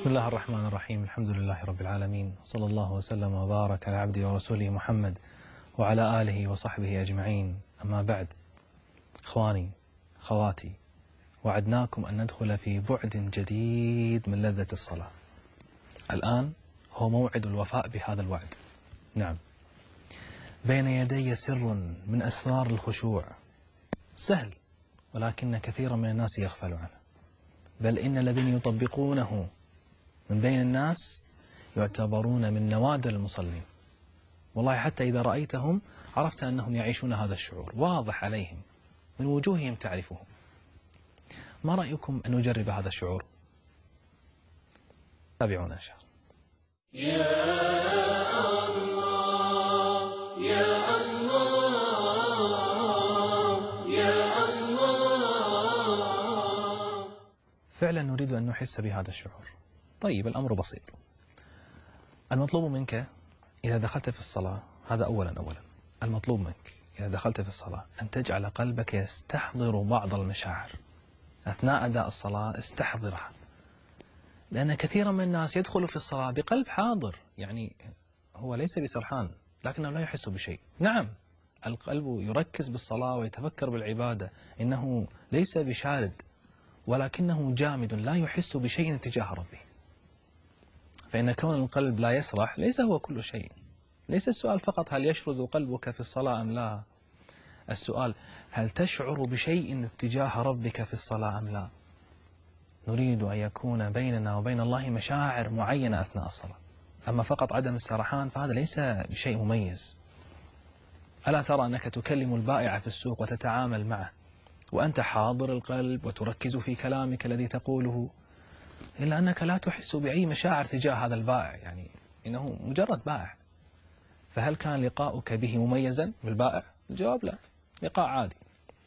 بسم الله الرحمن الرحيم. الحمد لله رب العالمين، صلى الله وسلم وبارك على عبده ورسوله محمد وعلى آله وصحبه أجمعين. أما بعد، إخواني خواتي، وعدناكم أن ندخل في بعد جديد من لذة الصلاة. الآن هو موعد الوفاء بهذا الوعد. نعم، بين يدي سر من أسرار الخشوع سهل، ولكن كثيرا من الناس يغفل عنه، بل إن الذين يطبقونه من بين الناس يعتبرون من نوادر المصلين. والله حتى إذا رأيتهم عرفت أنهم يعيشون هذا الشعور، واضح عليهم من وجوههم تعرفه. ما رأيكم أن نجرب هذا الشعور؟ تابعونا إن شاء الله. يا الله يا الله يا الله. فعلا نريد أن نحس بهذا الشعور. طيب، الأمر بسيط. المطلوب منك إذا دخلت في الصلاة، هذا أولا المطلوب منك إذا دخلت في الصلاة أن تجعل قلبك يستحضر بعض المشاعر أثناء أداء الصلاة. استحضرها، لأن كثيرا من الناس يدخل في الصلاة بقلب حاضر، يعني هو ليس بسرحان لكنه لا يحس بشيء. نعم، القلب يركز بالصلاة ويتفكر بالعبادة، إنه ليس بشارد، ولكنه جامد لا يحس بشيء تجاه ربه. فإن كون القلب لا يسرح ليس هو كل شيء. ليس السؤال فقط هل يشرد قلبك في الصلاة أم لا، السؤال هل تشعر بشيء اتجاه ربك في الصلاة أم لا. نريد أن يكون بيننا وبين الله مشاعر معينة أثناء الصلاة. أما فقط عدم السرحان فهذا ليس بشيء مميز. ألا ترى أنك تكلم البائع في السوق وتتعامل معه وأنت حاضر القلب وتركز في كلامك الذي تقوله، إلا أنك لا تحس بأي مشاعر تجاه هذا البائع، يعني إنه مجرد بائع. فهل كان لقاؤك به مميزا بالبائع؟ الجواب لا، لقاء عادي.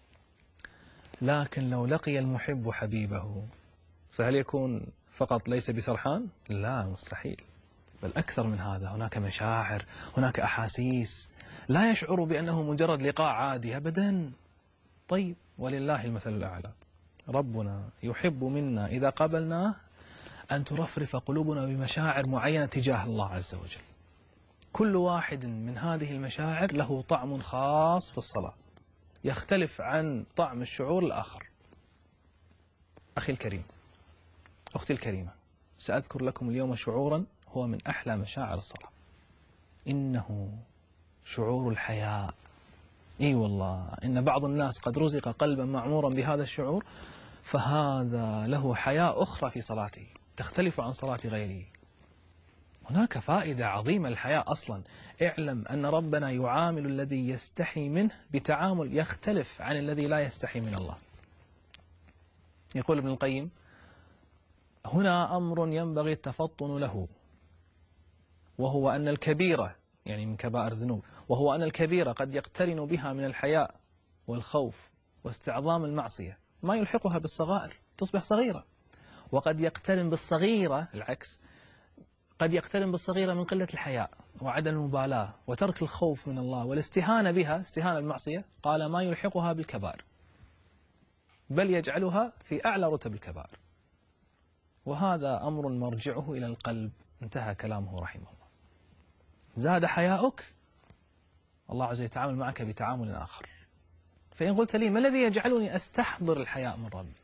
لكن لو لقي المحب حبيبه فهل يكون فقط ليس بسرحان؟ لا، مستحيل. بل أكثر من هذا، هناك مشاعر، هناك أحاسيس، لا يشعر بأنه مجرد لقاء عادي أبدا. طيب، ولله المثل الأعلى. ربنا يحب منا إذا قابلناه أن ترفرف قلوبنا بمشاعر معينة تجاه الله عز وجل. كل واحد من هذه المشاعر له طعم خاص في الصلاة، يختلف عن طعم الشعور الآخر. أخي الكريم، أختي الكريمة، سأذكر لكم اليوم شعورا هو من أحلى مشاعر الصلاة. إنه شعور الحياء. إي والله، إن بعض الناس قد رزق قلبا معمورا بهذا الشعور، فهذا له حياة أخرى في صلاته تختلف عن صلاة غيره. هناك فائدة عظيمة للحياة أصلا. اعلم أن ربنا يعامل الذي يستحي منه بتعامل يختلف عن الذي لا يستحي من الله. يقول ابن القيم: هنا أمر ينبغي التفطن له، وهو أن الكبيرة، يعني من كبائر الذنوب، وهو أن الكبيرة قد يقترن بها من الحياء والخوف واستعظام المعصية ما يلحقها بالصغائر، تصبح صغيرة. وقد يقترن بالصغيرة العكس، قد يقترن بالصغيرة من قلة الحياء وعدم المبالاة وترك الخوف من الله والاستهانة بها، استهانة بالمعصية، قال ما يلحقها بالكبائر، بل يجعلها في أعلى رتب الكبائر. وهذا أمر مرجعه إلى القلب. انتهى كلامه رحمه الله. زاد حياؤك، الله عز وجل يتعامل معك بتعامل آخر. فإن قلت لي ما الذي يجعلني أستحضر الحياء من ربي؟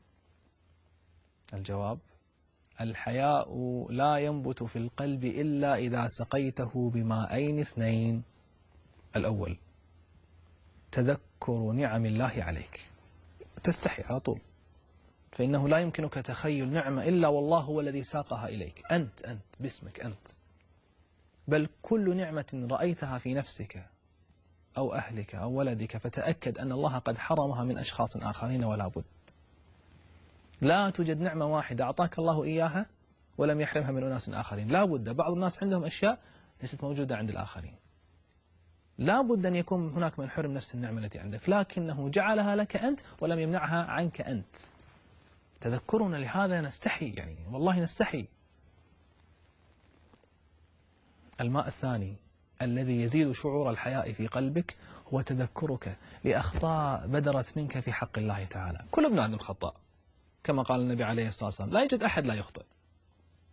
الجواب: الحياء لا ينبت في القلب إلا إذا سقيته بماءين اثنين. الأول تذكر نعم الله عليك، تستحي على طول، فإنه لا يمكنك تخيل نعمة إلا والله هو الذي ساقها إليك. أنت باسمك أنت. بل كل نعمة رأيتها في نفسك أو أهلك أو ولدك فتأكد أن الله قد حرمها من أشخاص آخرين، ولا بد. لا توجد نعمة واحدة أعطاك الله إياها ولم يحرمها من أناس آخرين. لا بد. بعض الناس عندهم أشياء ليست موجودة عند الآخرين. لا بد أن يكون هناك من حرم نفس النعمة التي عندك، لكنه جعلها لك أنت ولم يمنعها عنك أنت. تذكرنا لهذا نستحي، يعني والله نستحي. الماء الثاني الذي يزيد شعور الحياء في قلبك هو تذكرك لأخطاء بدرت منك في حق الله تعالى. كل ابن آدم خطاء، كما قال النبي عليه الصلاة والسلام: لا يوجد أحد لا يخطئ.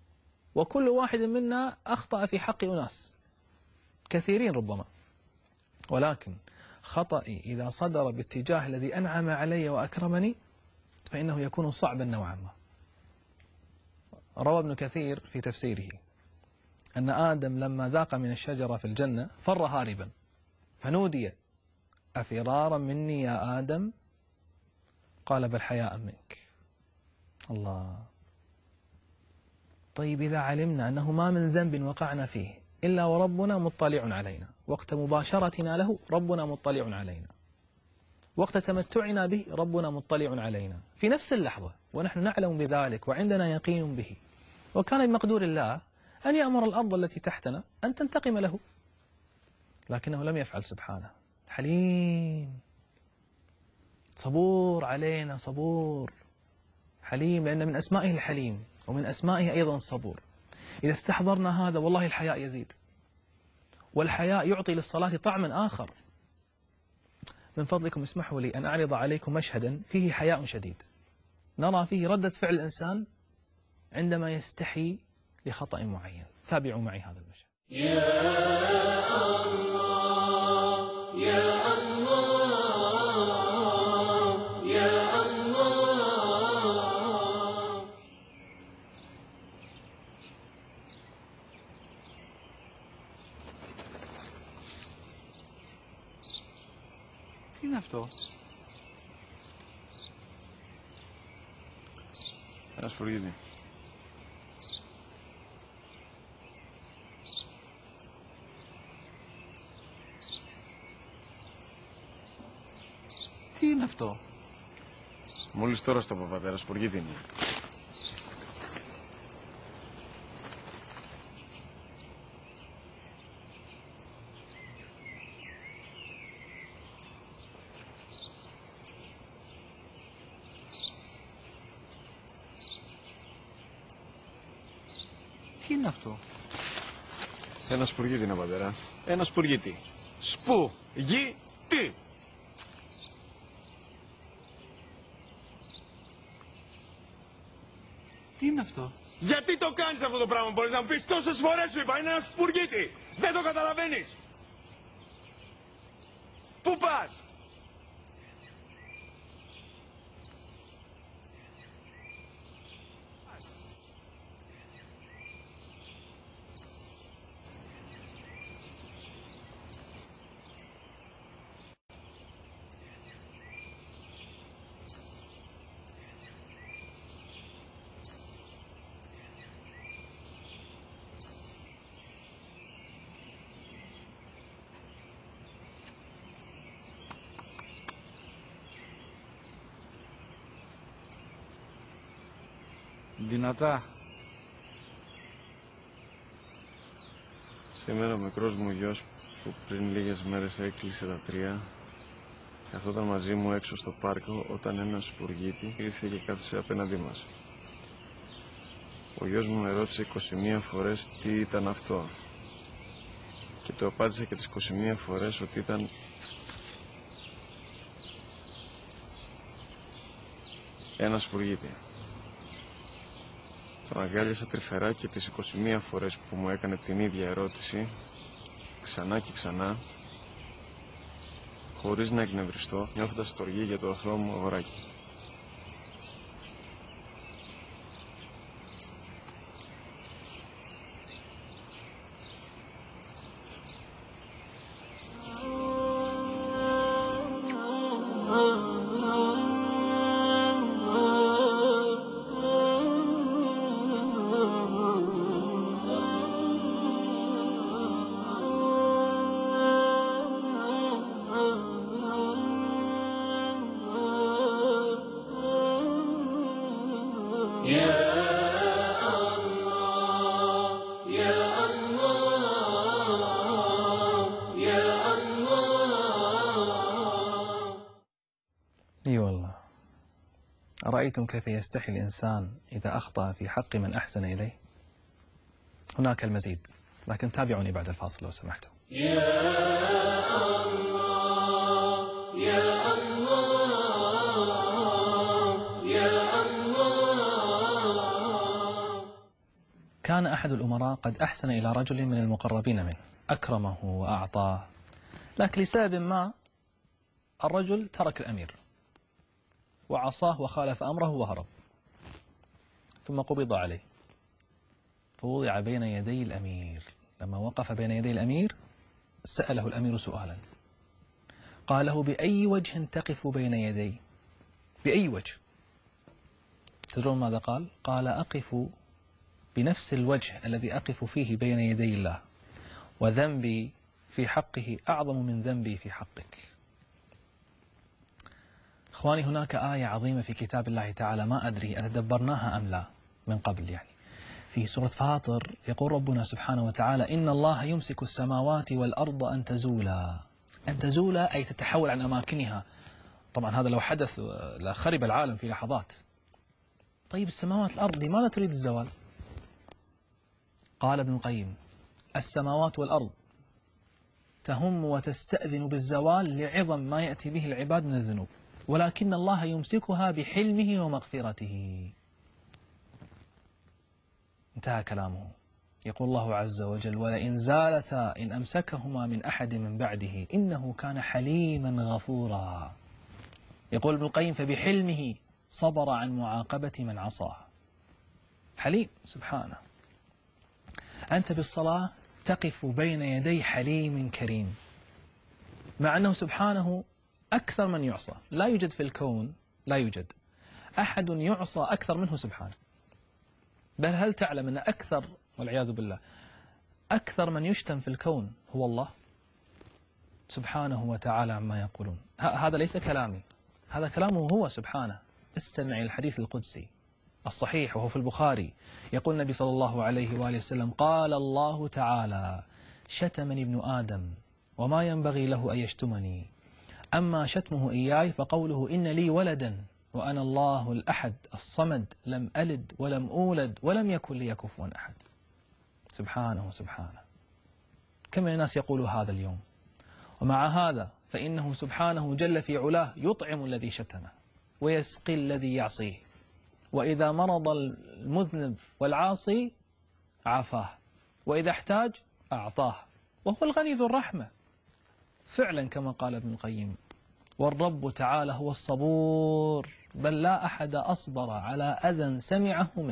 وكل واحد منا أخطأ في حق أناس كثيرين ربما، ولكن خطأي إذا صدر باتجاه الذي أنعم علي وأكرمني فإنه يكون صعبا نوعا ما. روى ابن كثير في تفسيره أن آدم لما ذاق من الشجرة في الجنة فر هاربا، فنودي: أفرارا مني يا آدم؟ قال: بل حياء منك. الله. طيب إذا علمنا أنه ما من ذنب وقعنا فيه إلا وربنا مطلع علينا، وقت مباشرتنا له ربنا مطلع علينا، وقت تمتعنا به ربنا مطلع علينا في نفس اللحظة، ونحن نعلم بذلك وعندنا يقين به، وكان بمقدور الله أن يأمر الأرض التي تحتنا أن تنتقم له، لكنه لم يفعل سبحانه. حليم، صبور علينا، صبور حليم، لأن من أسمائه الحليم ومن أسمائه أيضا الصبور. إذا استحضرنا هذا والله الحياء يزيد، والحياء يعطي للصلاة طعما آخر. من فضلكم اسمحوا لي أن أعرض عليكم مشهدا فيه حياء شديد، نرى فيه ردة فعل الإنسان عندما يستحي لخطأ معين. تابعوا معي هذا المشهد. يا الله يا الله يا الله. Τι είναι αυτό? Ένα σπουργίτι. Τι είναι αυτό? Μόλις τώρα στο πατέρα, σπουργίτι είναι. Τι είναι αυτό? Ένα σπουργίτι είναι, πατέρα. Ένα σπουργίτι. Σπου-γι-τι. Τι είναι αυτό? Γιατί το κάνεις αυτό το πράγμα, μπορείς να μου πεις? Τόσες φορές σου είπα, είναι ένα σπουργίτι. Δεν το καταλαβαίνεις. Πού πας? Δυνατά. Σήμερα ο μικρός μου γιος που πριν λίγες μέρες έκλεισε τα 3 καθόταν μαζί μου έξω στο πάρκο όταν ένα σπουργίτι ήρθε και κάθισε απέναντί μας. Ο γιος μου με ρώτησε 21 φορές τι ήταν αυτό και του απάντησα και τις 21 φορές ότι ήταν ένα σπουργίτι. Τον αγκάλιασα τρυφερά και τις 21 φορές που μου έκανε την ίδια ερώτηση, ξανά και ξανά, χωρίς να εκνευριστώ, νιώθοντας στοργή για το αθώο μου αγοράκι. اي والله. أرأيتم كيف يستحي الإنسان إذا أخطأ في حق من أحسن إليه؟ هناك المزيد، لكن تابعوني بعد الفاصل لو سمحتم. يا الله يا الله يا الله. كان أحد الأمراء قد أحسن إلى رجل من المقربين منه، أكرمه وأعطاه، لكن لسبب ما الرجل ترك الأمير وعصاه وخالف أمره وهرب، ثم قبض عليه فوضع بين يدي الأمير. لما وقف بين يدي الأمير سأله الأمير سؤالا، قال له: بأي وجه تقف بين يدي؟ بأي وجه؟ تدرون ماذا قال؟ قال: أقف بنفس الوجه الذي أقف فيه بين يدي الله، وذنبي في حقه أعظم من ذنبي في حقك. إخواني، هناك آية عظيمة في كتاب الله تعالى ما أدري أتدبرناها أم لا من قبل، يعني في سورة فاطر يقول ربنا سبحانه وتعالى: إن الله يمسك السماوات والأرض أن تزولا. أن تزولا أي تتحول عن أماكنها. طبعا هذا لو حدث لخرب العالم في لحظات. طيب السماوات والأرض لماذا تريد الزوال؟ قال ابن القيم: السماوات والأرض تهم وتستأذن بالزوال لعظم ما يأتي به العباد من الذنوب، ولكن الله يمسكها بحلمه ومغفرته. انتهى كلامه. يقول الله عز وجل: ولئن زالتا إن أمسكهما من أحد من بعده إنه كان حليما غفورا. يقول ابن القيم: فبحلمه صبر عن معاقبة من عصاه. حليم سبحانه. أنت بالصلاة تقف بين يدي حليم كريم، مع أنه سبحانه أكثر من يعصى. لا يوجد في الكون، لا يوجد أحد يعصى أكثر منه سبحانه. بل هل تعلم أن أكثر، والعياذ بالله، أكثر من يشتم في الكون هو الله سبحانه وتعالى عما يقولون. هذا ليس كلامي، هذا كلامه هو سبحانه. استمع الحديث القدسي الصحيح وهو في البخاري. يقول النبي صلى الله عليه وآله وسلم: قال الله تعالى: شتمني ابن آدم وما ينبغي له أن يشتمني، أما شتمه إياي فقوله إن لي ولدا وأنا الله الأحد الصمد لم ألد ولم أولد ولم يكن لي كفوا أحد. سبحانه سبحانه. كم من الناس يقول هذا اليوم، ومع هذا فإنه سبحانه جل في علاه يطعم الذي شتمه ويسقي الذي يعصيه، وإذا مرض المذنب والعاصي عافاه، وإذا احتاج أعطاه، وهو الغني ذو الرحمة. فعلا كما قال ابن القيم: والرب تعالى هو الصبور، بل لا أحد أصبر على أذى سمعه منه.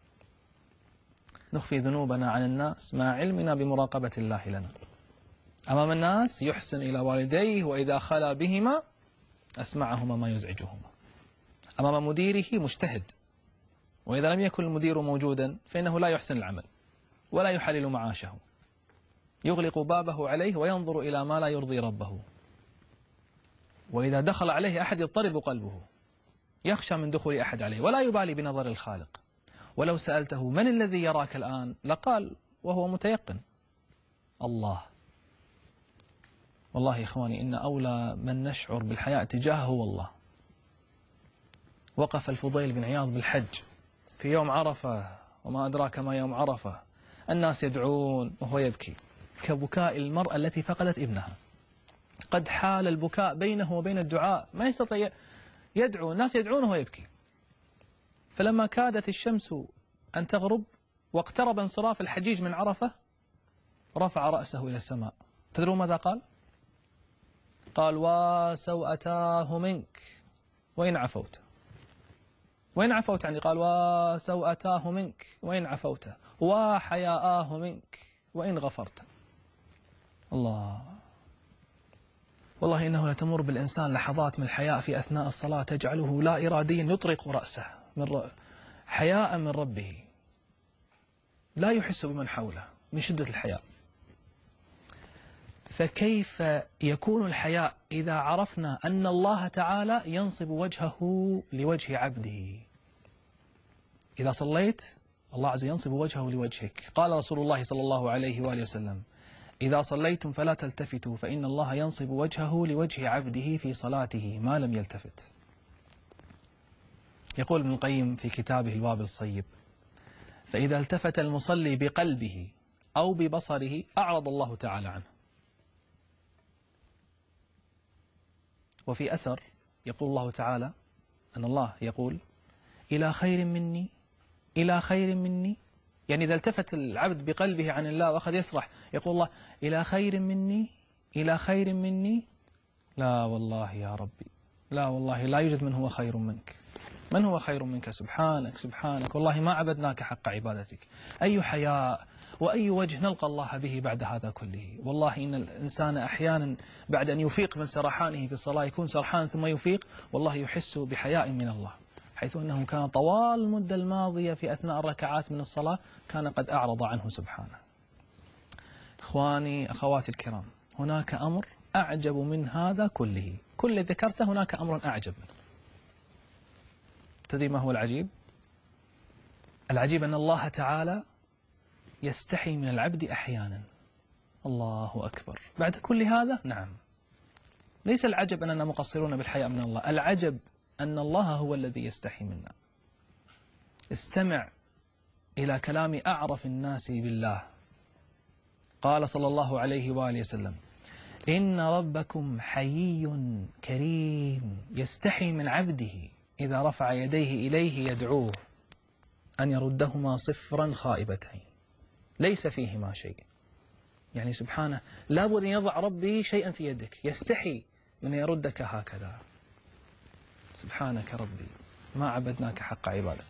نخفي ذنوبنا عن الناس مع علمنا بمراقبة الله لنا. أمام الناس يحسن إلى والديه، وإذا خلا بهما أسمعهما ما يزعجهما. أمام مديره مجتهد، وإذا لم يكن المدير موجودا فإنه لا يحسن العمل ولا يحلل معاشه، يغلق بابه عليه وينظر إلى ما لا يرضي ربه. وإذا دخل عليه أحد يضطرب قلبه، يخشى من دخول أحد عليه ولا يبالي بنظر الخالق. ولو سألته من الذي يراك الآن لقال وهو متيقن: الله. والله يا إخواني إن أولى من نشعر بالحياء تجاهه هو الله. وقف الفضيل بن عياض بالحج في يوم عرفة، وما أدراك ما يوم عرفة، الناس يدعون وهو يبكي كبكاء المرأة التي فقدت ابنها. قد حال البكاء بينه وبين الدعاء، ما يستطيع يدعو، الناس يدعون وهو يبكي. فلما كادت الشمس أن تغرب واقترب انصراف الحجيج من عرفة رفع رأسه إلى السماء. تدرون ماذا قال؟ قال: وسوءتاه منك وإن عفوت. وإن عفوت يعني قال: وسوءتاه منك وإن عفوت، وحياءاه منك وإن غفرت. الله. والله إنه لتمر بالإنسان لحظات من الحياء في أثناء الصلاة تجعله لا إراديا يطرق رأسه حياء من ربه، لا يحس بمن حوله من شدة الحياء. فكيف يكون الحياء إذا عرفنا أن الله تعالى ينصب وجهه لوجه عبده؟ إذا صليت الله عز وجل ينصب وجهه لوجهك. قال رسول الله صلى الله عليه وآله وسلم: إذا صليتم فلا تلتفتوا فإن الله ينصب وجهه لوجه عبده في صلاته ما لم يلتفت. يقول ابن القيم في كتابه الوابل الصيب: فإذا التفت المصلي بقلبه أو ببصره أعرض الله تعالى عنه. وفي أثر يقول الله تعالى أن الله يقول: إلى خير مني إلى خير مني يعني إذا التفت العبد بقلبه عن الله وأخذ يسرح يقول الله إلى خير مني، إلى خير مني. لا والله يا ربي، لا والله لا يوجد من هو خير منك. من هو خير منك؟ سبحانك سبحانك، والله ما عبدناك حق عبادتك. أي حياء وأي وجه نلقى الله به بعد هذا كله. والله إن الإنسان أحيانا بعد أن يفيق من سرحانه في الصلاة يكون سرحان ثم يفيق، والله يحس بحياء من الله، حيث أنه كان طوال المدة الماضية في أثناء الركعات من الصلاة كان قد أعرض عنه سبحانه. إخواني أخواتي الكرام، هناك أمر أعجب من هذا كله. كل ذكرته هناك أمر أعجب منه. تدري ما هو العجيب؟ العجيب أن الله تعالى يستحي من العبد أحيانا. الله أكبر. بعد كل هذا نعم، ليس العجب أننا مقصرون بالحياء من الله، العجب أن الله هو الذي يستحي منا. استمع إلى كلام أعرف الناس بالله. قال صلى الله عليه وآله وسلم: إن ربكم حيي كريم يستحي من عبده إذا رفع يديه إليه يدعوه أن يردهما صفرا خائبتين ليس فيهما شيء. يعني سبحانه لابد أن يضع ربي شيئا في يدك، يستحي من يردك هكذا. سبحانك ربي ما عبدناك حق عبادة.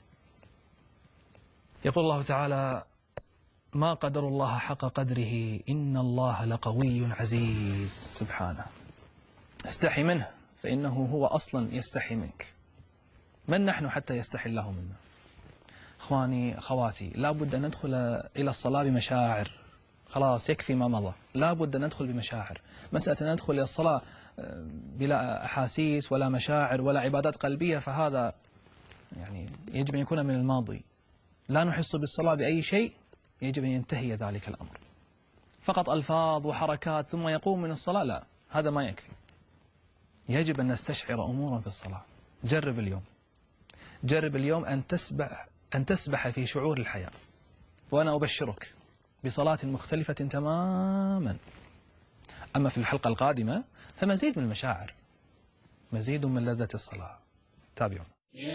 يقول الله تعالى: ما قدر الله حق قدره إن الله لقوي عزيز. سبحانه استحي منه فإنه هو أصلا يستحي منك. من نحن حتى يستحي الله منا؟ إخواني أخواتي، لا بد أن ندخل إلى الصلاة بمشاعر. خلاص يكفي ما مضى، لا بد أن ندخل بمشاعر. مسألة أن ندخل إلى الصلاة بلا أحاسيس ولا مشاعر ولا عبادات قلبية فهذا يعني يجب أن يكون من الماضي. لا نحس بالصلاة بأي شيء، يجب أن ينتهي ذلك الأمر. فقط ألفاظ وحركات ثم يقوم من الصلاة، لا، هذا ما يكفي. يجب أن نستشعر أمورا في الصلاة. جرب اليوم، جرب اليوم أن تسبح في شعور الحياة، وأنا أبشرك بصلاة مختلفة تماما. أما في الحلقة القادمة فمزيد من المشاعر، مزيد من لذة الصلاة. تابعون.